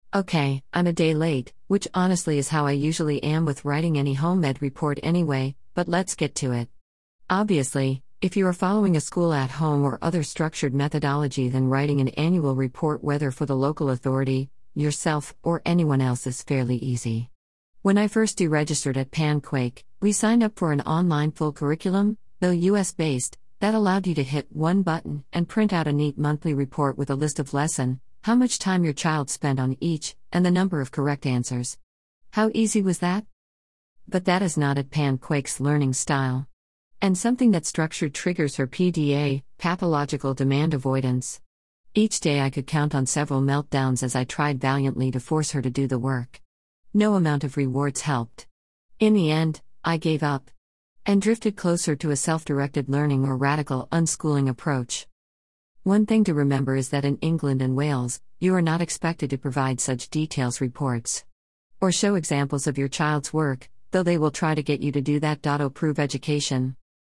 Okay, I'm a day late, which honestly is how I usually am with writing any home ed report anyway, but let's get to it. Obviously, if you are following a school at home or other structured methodology, then writing an annual report, whether for the local authority, yourself, or anyone else, is fairly easy. When I first deregistered at Panquake, we signed up for an online full curriculum, though US-based, that allowed you to hit one button and print out a neat monthly report with a list of how much time your child spent on each, and the number of correct answers. How easy was that? But that is not at Panquake's learning style. And something that structured triggers her PDA, pathological demand avoidance. Each day I could count on several meltdowns as I tried valiantly to force her to do the work. No amount of rewards helped. In the end, I gave up and drifted closer to a self-directed learning or radical unschooling approach. One thing to remember is that in England and Wales, you are not expected to provide such details reports or show examples of your child's work, though they will try to get you to do that. Approve education.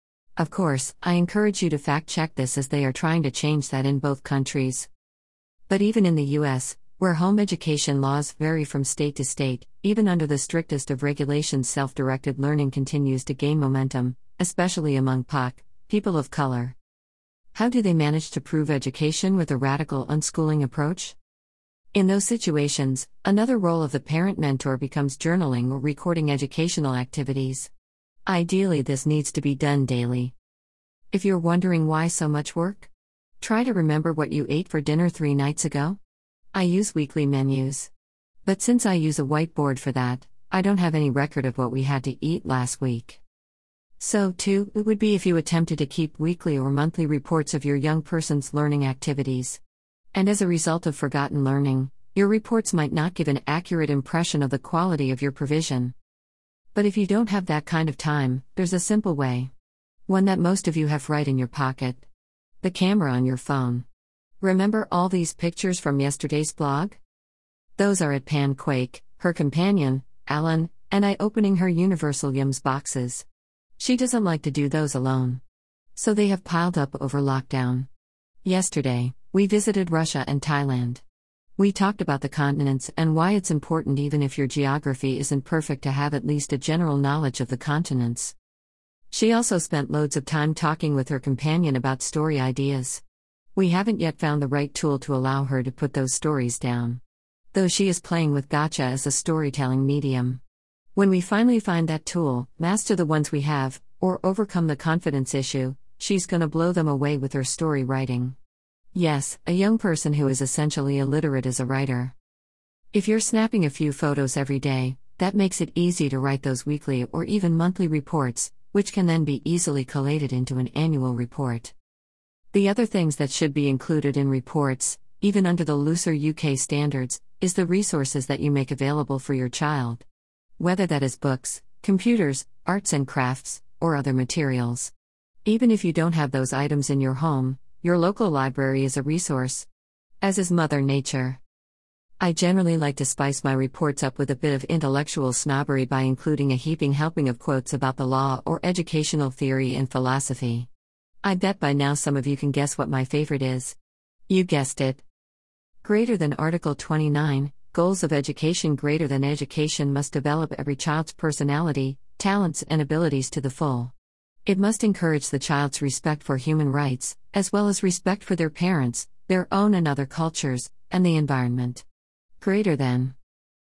Of course, I encourage you to fact-check this, as they are trying to change that in both countries. But even in the US, where home education laws vary from state to state, even under the strictest of regulations, self-directed learning continues to gain momentum, especially among POC, people of color. How do they manage to prove education with a radical unschooling approach? In those situations, another role of the parent mentor becomes journaling or recording educational activities. Ideally, this needs to be done daily. If you're wondering why so much work, try to remember what you ate for dinner 3 nights ago. I use weekly menus. But since I use a whiteboard for that, I don't have any record of what we had to eat last week. So, too, it would be if you attempted to keep weekly or monthly reports of your young person's learning activities. And as a result of forgotten learning, your reports might not give an accurate impression of the quality of your provision. But if you don't have that kind of time, there's a simple way. One that most of you have right in your pocket. The camera on your phone. Remember all these pictures from yesterday's blog? Those are at Panquake, her companion, Alan, and I opening her Universal Yums boxes. She doesn't like to do those alone. So they have piled up over lockdown. Yesterday, we visited Russia and Thailand. We talked about the continents and why it's important, even if your geography isn't perfect, to have at least a general knowledge of the continents. She also spent loads of time talking with her companion about story ideas. We haven't yet found the right tool to allow her to put those stories down, though she is playing with Gotcha as a storytelling medium. When we finally find that tool, master the ones we have, or overcome the confidence issue, she's gonna blow them away with her story writing. Yes, a young person who is essentially illiterate is a writer. If you're snapping a few photos every day, that makes it easy to write those weekly or even monthly reports, which can then be easily collated into an annual report. The other things that should be included in reports, even under the looser UK standards, is the resources that you make available for your child. Whether that is books, computers, arts and crafts, or other materials. Even if you don't have those items in your home, your local library is a resource. As is Mother Nature. I generally like to spice my reports up with a bit of intellectual snobbery by including a heaping helping of quotes about the law or educational theory and philosophy. I bet by now some of you can guess what my favorite is. You guessed it. Greater than Article 29, Goals of Education. Greater than education must develop every child's personality, talents and abilities to the full. It must encourage the child's respect for human rights, as well as respect for their parents, their own and other cultures, and the environment. Greater than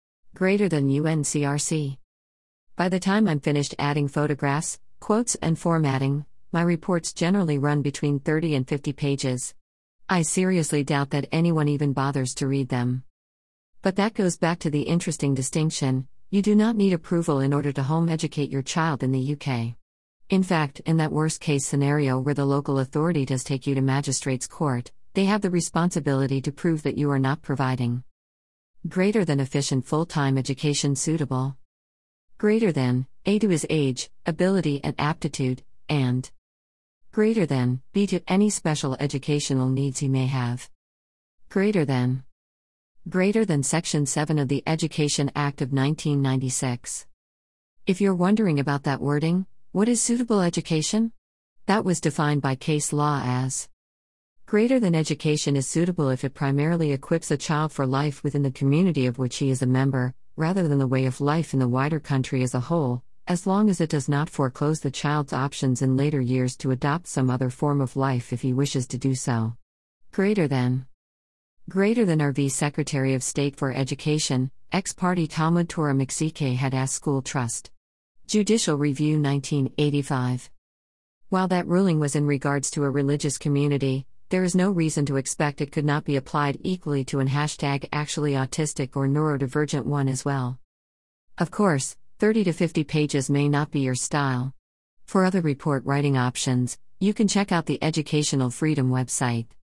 UNCRC. By the time I'm finished adding photographs, quotes and formatting, my reports generally run between 30 and 50 pages. I seriously doubt that anyone even bothers to read them. But that goes back to the interesting distinction: you do not need approval in order to home educate your child in the UK. In fact, in that worst-case scenario where the local authority does take you to magistrate's court, they have the responsibility to prove that you are not providing greater than efficient full-time education suitable. Greater than A to his age, ability and aptitude, and greater than B to any special educational needs he may have. Greater than Section 7 of the Education Act of 1996. If you're wondering about that wording, what is suitable education? That was defined by case law as Greater than education is suitable if it primarily equips a child for life within the community of which he is a member, rather than the way of life in the wider country as a whole, as long as it does not foreclose the child's options in later years to adopt some other form of life if he wishes to do so. Greater than RV Secretary of State for Education, ex-party Talmud Torah Mexique had asked School Trust. Judicial Review 1985. While that ruling was in regards to a religious community, there is no reason to expect it could not be applied equally to an #actually autistic or neurodivergent one as well. Of course, 30 to 50 pages may not be your style. For other report writing options, you can check out the Educational Freedom website.